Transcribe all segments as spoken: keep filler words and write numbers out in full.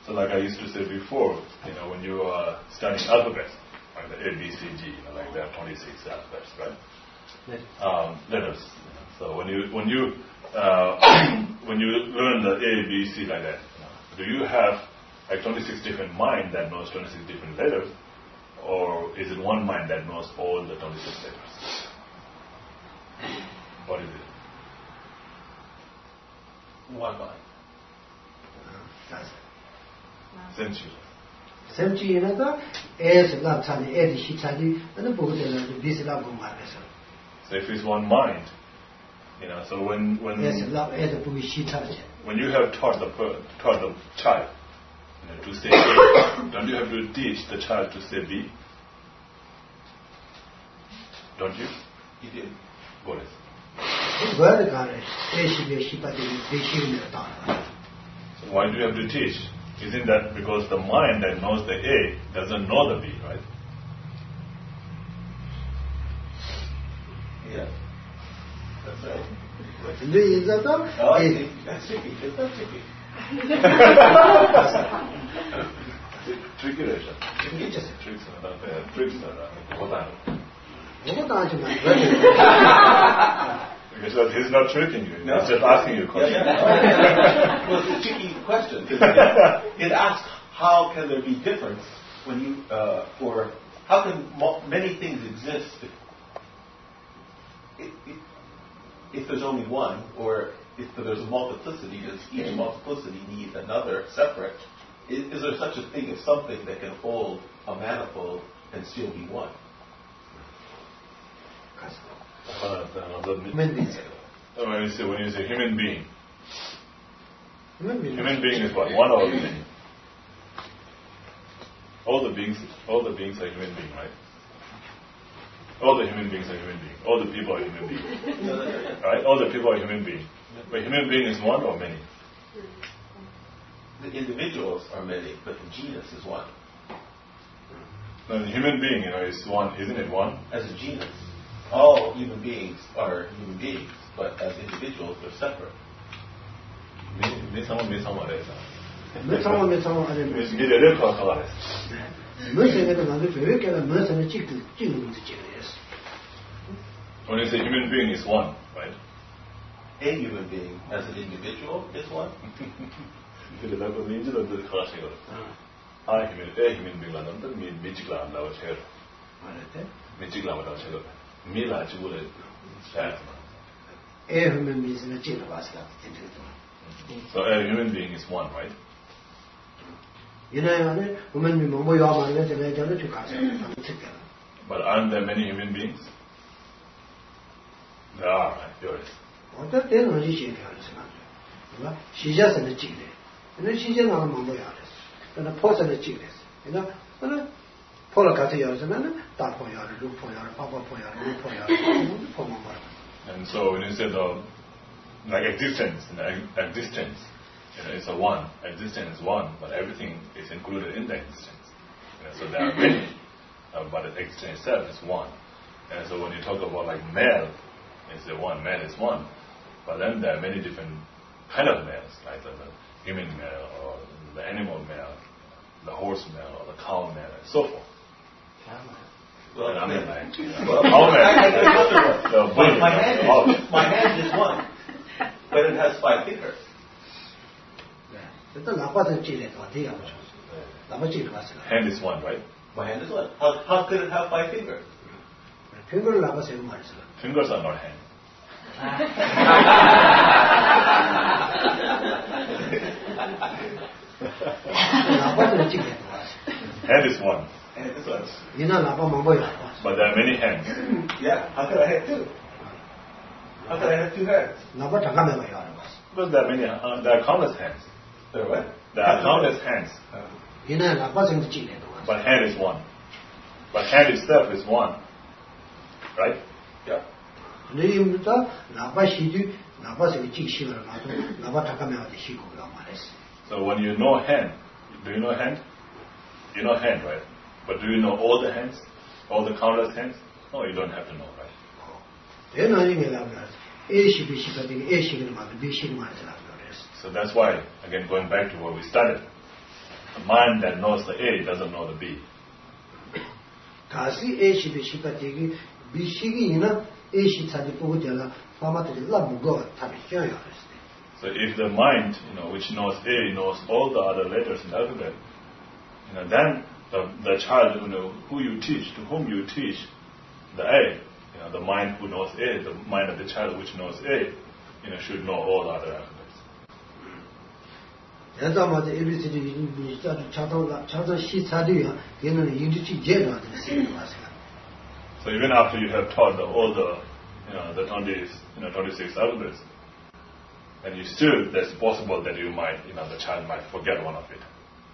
So like I used to say before, you know, when you are studying alphabets, like the A, B, C, G, you know, like there are twenty-six alphabets, right? Yes. Um, letters. You know. So when you when you uh, when you learn the A, B, C like that, you know, do you have like twenty-six different mind that knows twenty-six different letters, or is it one mind that knows all the twenty-six letters? What is it? One mind. Sensu. Sensu is the S lab chani, A shi chani, and the book the B lab markers. So if it's one mind, you know, so when when S lab A the book shi chani. When you have taught the taught the child, you know, to say A, don't you have to teach the child to say B? Don't you? You did. What is? Where the guy A shi B shi but B shi So why do you have to teach? Isn't that because the mind that knows the A doesn't know the B, right? Yeah. That's right. Is that all? Oh, I see. That's tricky. It's not tricky. Tricky, Risha. Tricky, just tricks. Tricks. What Because he's not tricking you. No. He's just asking you a question. Yeah, yeah. Well, it's a tricky question. It asks how can there be difference when you, uh, for, how can mo- many things exist if, if, if there's only one, or if there's a multiplicity, does each multiplicity need another separate? Is, is there such a thing as something that can hold a manifold and still be one? Uh, the, the, human beings. When you say when you say human being, Human being. human being is what? One or many? All the beings, all the beings are human beings, right? All the human beings are human beings. All the people are human beings, right? All the people are human beings. But human being is one or many? The individuals are many, but the genus is one. No, the human being, you know, is one, isn't it one? As a genus, all human beings are human beings, but as individuals, they're separate. 네 상황 네 상황에서. 몇 상황 몇 상황 안에 몇 미래 레커 가라스. 몇 세계도 나도 저렇게 몇 세계 찍도 찍는 지 찍어야지. When you say human being is one, right? A human being as an individual is one. 근데 나도 민주들도 가라시고. 아, human, A human being 라는 건 미 미직라 나와 쳐. 말했대? 미직라 나와 쳐. 미라 지구를 잘. A human beings 는 찍어 봤어. So a human being is one, right? 이나야는 human being 뭐 요하면 내가 저를 쭉 가서 But aren't there many human beings? There are, right? There is. 어떨 때는 어디 찍게 하는 시자선을 찍래. 근데 시자는 뭐 뭐야 그랬어. 근데 포선을 찍래. 그러니까 저는 포를 같이 열으면은 다포야를 루포야를 파파포야를 루포야를 포만 말아. And so when you say the like existence, you know, existence, you know, it's a one. Existence is one, but everything is included in the existence. You know, so there are many, uh, but the existence itself is one. And so when you talk about like male, it's the one. Male is one, but then there are many different kind of males, like the, the human male or the animal male, the horse male or the cow male, and so forth. Well, and I mean, like, you know, well, cow male, I, I, I, the my, bully, my, hand oh. is, my hand is one, but it has five fingers. 일단 나빠서 찍래. 어떻게 하고 싶어? 나빠 찍을 것 같아. Hand is one, right? My hand is one. How, how could it have five fingers? 핑거를 나빠서 이거 말했어. Fingers are not hand. 나빠서 찍래. Hand is one. Hand is one. 이나 나빠 뭐야? But there are many hands. Yeah, how could I have two? How could I have two hands? 나빠 잠깐만 봐요. Because there are many, uh, there are countless hands. There what? There are countless hands. 이나 나빠서 이거 찍래. But hand is one. But hand itself is one. Right? Yeah. 너희부터 나빠 시주 나빠서 이거 찍시거나 나도 나빠 잠깐만 어디 시고 그런 말했어. So when you know hand, do you know hand? You know hand, right? But do you know all the hands? All the countless hands? No, you don't have to know, right? 얘는 이게 나면 A 시 B 시 같은 A 시를 말고 B 시를 말하잖아. So that's why, again, going back to what we started, A mind that knows the A doesn't know the B. 다시 A 시비 시바티기 B 시기나 A 시 차지 보고 되라 파마들이 라무고 답이 껴요. So if the mind, you know, which knows A knows all the other letters in the alphabet, you know, then the the child, you know, who you teach, to whom you teach the A, you know, the mind who knows A, the mind of the child which knows A, you know, should know all the other alphabets. 예전마다 에비시디 이 자주 차도가 차도 시 차도야 얘는 인지치 제가 되는 거야. So even after you have taught the, all the, you know, the twenty, you know, twenty-six alphabets, and you still, there's possible that you might, you know, the child might forget one of it.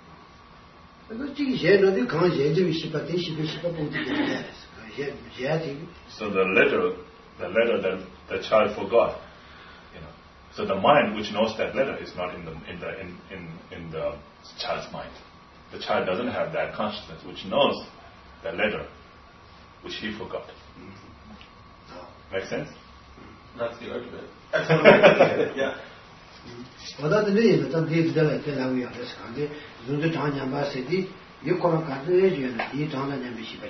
So the letter, the letter that the child forgot, you know, so the mind which knows that letter is not in the in the in, in, in the child's mind. The child doesn't have that consciousness which knows the letter which he forgot. Mm-hmm. Make sense? That's the argument. That's what I'm looking at it, yeah. Without the name, the day that I tell you this country, the Tanya City, you call a country, you don't have any ship at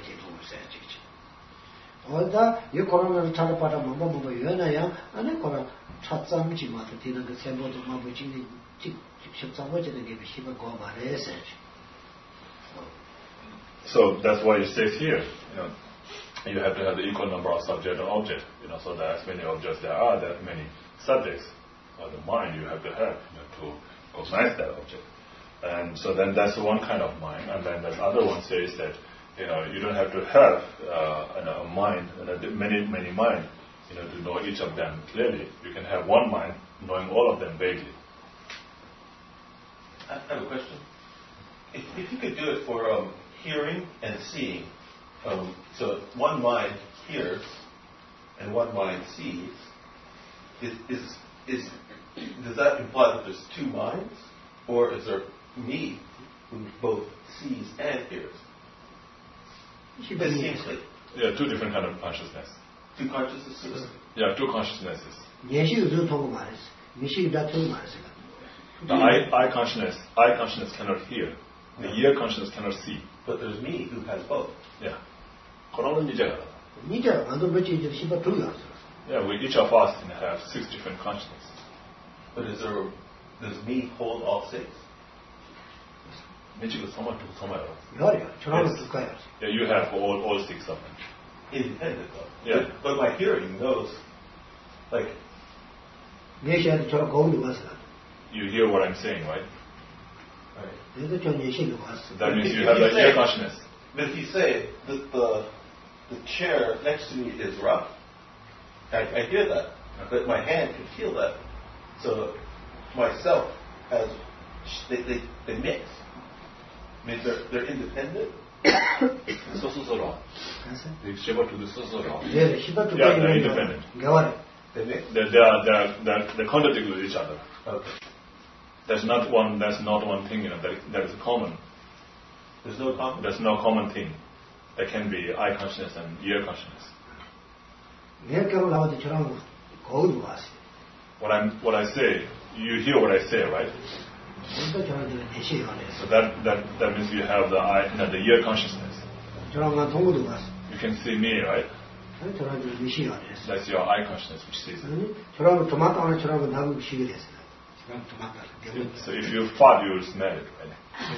all that you call a Talapata Mamma, Yana, and I call a Chatsam Chimata, the symbol of Mabuchi, Chipsawaj, and give a ship a go by research. So that's why it says here, you know, you have to have the equal number of subject and object, you know, so that as many objects there are, there are many subjects. Or the mind you have to have, you know, to recognize that object. And so then that's one kind of mind. And then the other one says that, you know, you don't have to have uh, a mind, uh, many, many minds, you know, to know each of them clearly. You can have one mind knowing all of them vaguely. I have a question. If, if you could do it for um, hearing and seeing, um, so one mind hears and one mind sees, is, is, is does that imply that there's two minds? Or is there me who both sees and hears? Distinctly. Yeah, two different kind of consciousness. Two consciousnesses? Yeah, two consciousnesses. The eye, eye consciousness, eye consciousness cannot hear. The ear consciousness cannot see. But there's me who has both. Yeah. Yeah, we, each of us have six different consciousnesses. But is there, does me hold all six? Yes. Yeah, yeah, you have all, all six of them. Independent though. Yeah. But, but my hearing knows, like... You hear what I'm saying, right? Right. That means you have the ear consciousness. But if you say that the, the chair next to me is rough, I, I hear that. But my hand can feel that. So myself has, they, they, they mix. I mean, they're, they're independent. Sosusora. The Shiva to the Sosusora. Yeah, the Shiva to yeah, they're independent. They mix? They're, they are, they're, they're, they contradict with each other. Okay. There's not one, there's not one thing, you know, that, that is common. There's no common? There's no common thing. There can be eye consciousness and ear consciousness. What I'm, what I say, you hear what I say, right? So that, that, that means you have the eye, you know, the ear consciousness. You can see me, right? That's your eye consciousness which sees it. So if you fart, you will smell it, right?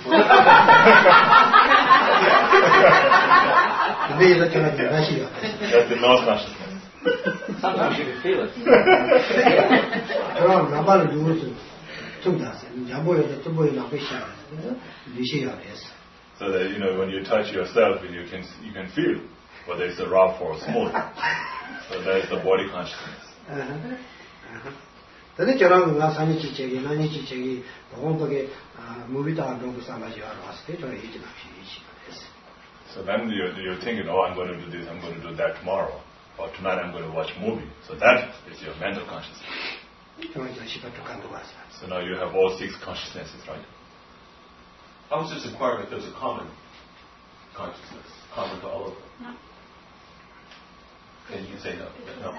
That's the nose consciousness. Sometimes you can feel it. So that, you know, when you touch yourself, you can you can feel whether it's a rough or smooth. So that is the body consciousness. So then you're, you're thinking, oh, I'm going to do this, I'm going to do that tomorrow. Or tonight I'm going to watch a movie. So that is your mental consciousness. So now you have all six consciousnesses, right? I was just inquiring if there's a common consciousness, common to all of them. No. And you say no. No.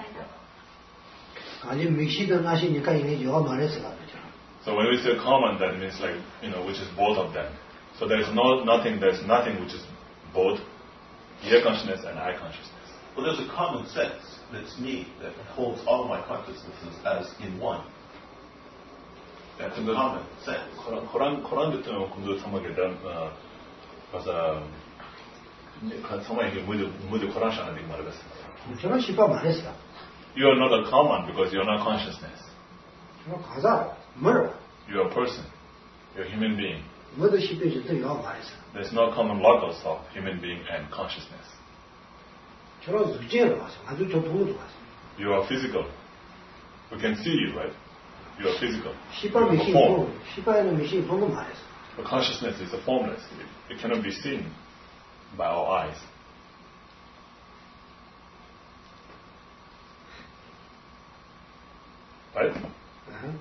So when we say common, that means like, you know, which is both of them. So there is no nothing. There is nothing which is both ear consciousness and eye consciousness. Well, there's a common sense that's me that holds all my consciousnesses as in one. That's a common sense. 그런 그런 것도 공부 삼하게 된 가서 정말 이게 모두 모두 코란샤는 데 말했어. 저는 시바 말했어. You are not a common because you are not consciousness. 저 가자 뭐? You are a person. You are a human being. 모두 시비지 또 요 말했어. There's no common logos of human being and consciousness. 저런 유죄로 와서 아주 저 동으로 와서. You are physical. We can see you, right? You are physical. 시바 You are a 미신 form. 본 시바에는 미신 본거 말했어. But consciousness is a formless. It, it cannot be seen by our eyes. Right? Uh-huh.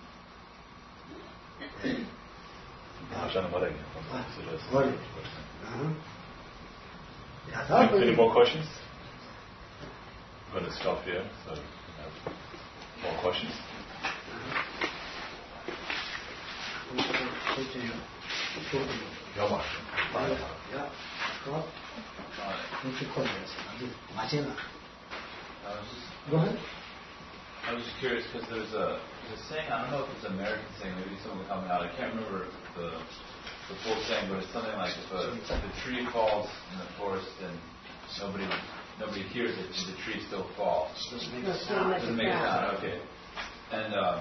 하자는 말이야. 머리. Uh-huh. Any, any more questions? I'm going to stop here. So, uh, more questions? 영화. 야, 그거 그렇게 코너에서 아주 마지막. Go ahead. I was just curious because there's a, there's a saying, I don't know if it's an American saying, maybe someone will come out, I can't remember the, the full saying, but it's something like if a, if a tree falls in the forest and nobody nobody hears it, does the tree still fall? Doesn't make a sound. Doesn't make a sound, okay. And, um,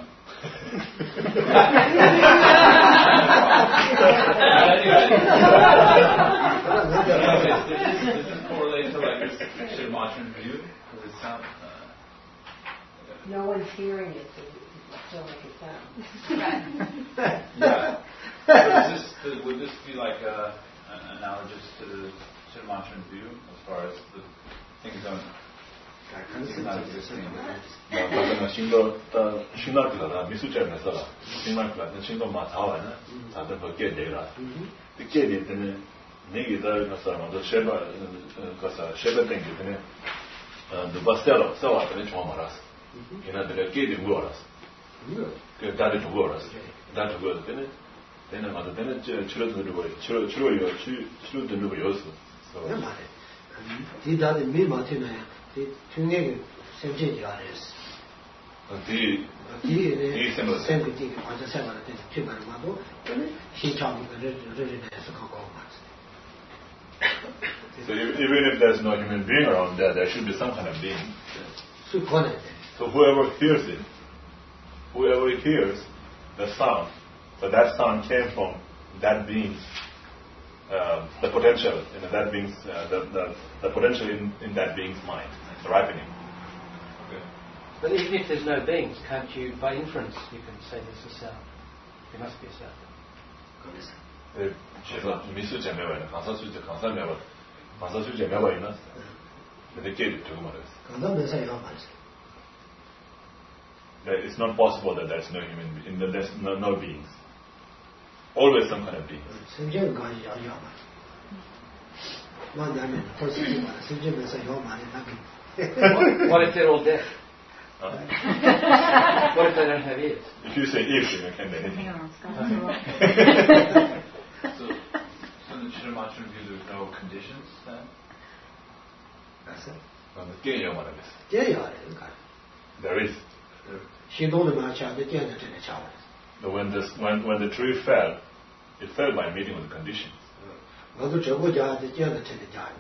anyway, does this correlate to like this Shinmatran view? Does it sound, uh, no one's hearing it, so it's still like it sounds. Right. Yeah. So does this, would this be like a, an analogous to the Shinmatran view as far as the things don't things not existing? 그러면 신도 또 신학교다 미술점에서 신학교다 신도만 자와는 다들 거기에 내라. 그게 되는 내기다 가서 먼저 쉐바 가서 쉐바 땡기 되는 어 누바스텔로 서와들이 좀 알았어. 얘네들 게임이 뭐 알았어. 그 다들 좀 알았어. 다들 그 때는 때는 맞아 때는 치료 들고 치료 치료 이거 치료 들고 요소. 네 말해. 디다데 미마티네 디 중에 생제지 알았어. 디 디 생제지 완전 생활할 때 필요한 것도 근데 시청을 레레레에서 갖고 왔어. So even if there's no human being around there, there should be some kind of being. 수 권해. So whoever hears it, whoever hears the sound, so that sound came from that being's, uh, the potential, you know, that being's, uh, the, the, the potential in, in that being's mind, the ripening. Okay. But even if there's no beings, can't you, by inference, you can say there's a sound? There must be a sound. 그래서 미술제 매화는 강사수제 강사 매화, 강사수제 매화 있나? 근데 걔를 두고 말했어. 강사면서 이런 말했어. That it's not possible that there's no human being, that there's no, no beings. Always some kind of beings. 생제는 가지 않냐 말. 만나면 벌써지 말. 생제면서 요 말이 나기. What if they're all deaf? Huh? What if they don't have ears? If you say if, then it can be anything. So, so in the Shinmatran view, there's no conditions then? 알았어? 깨요 말하겠어. 깨야 돼. 그러니까. There is. 신동의 마차도 깨는 전에 잡아. When this, when when the tree fell, it fell by meeting with the conditions. 너도 저거 자한테 깨는 전에 잡아.